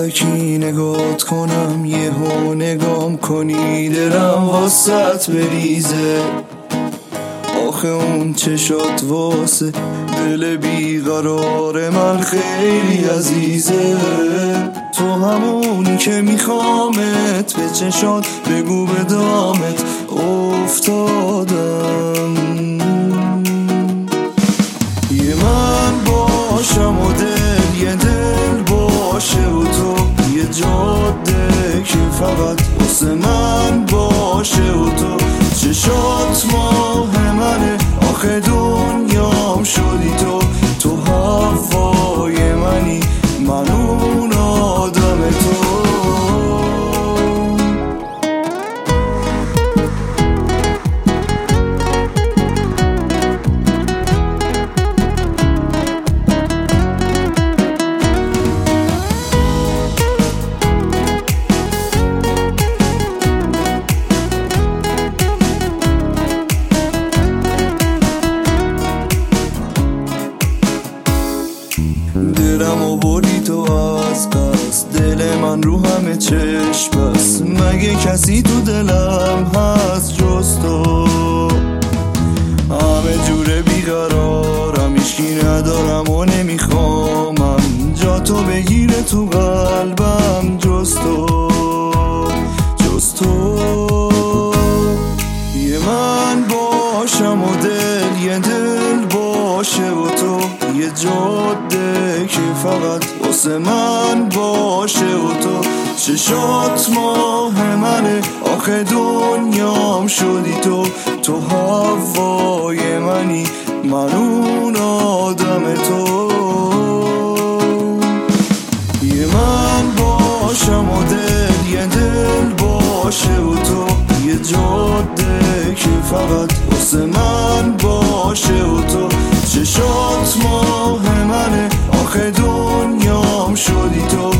عروسکی نگات کنم، یهو نگام کنی دلم واسط بریزه. آخه اون چشات واسه دل بیقرار من خیلی عزیزه. تو همونی که میخوامت، به چشات بگو به دامت افتادم. یه من باشم و دل یه دل باشه و تو یه جاده که فقط واسه من باشه و تو چشات ماه منه. آخه دنیام شدی تو هوای منی، من اون آدم تو. دلم و بردی تو از قصد، دل من رو همه چشم بس. مگه کسی تو دلم هست جز تو؟ همه جوره بیقرارم، هیچکی ندارم و نمیخوامم جا تو بگیره تو قلبم جز تو، جز تو. یه من باشم و دل یه دل باشه و تو یه جاده که فقط واسه من باشه و تو چشات ماه منه. آخه دنیام شدی تو هوای منی، من اون آدم تو. یه من باشم و دل یه دل باشه و تو یه جاده که فقط واسه من باشه و تو چشات ماه منه. آخه دنیام شدی تو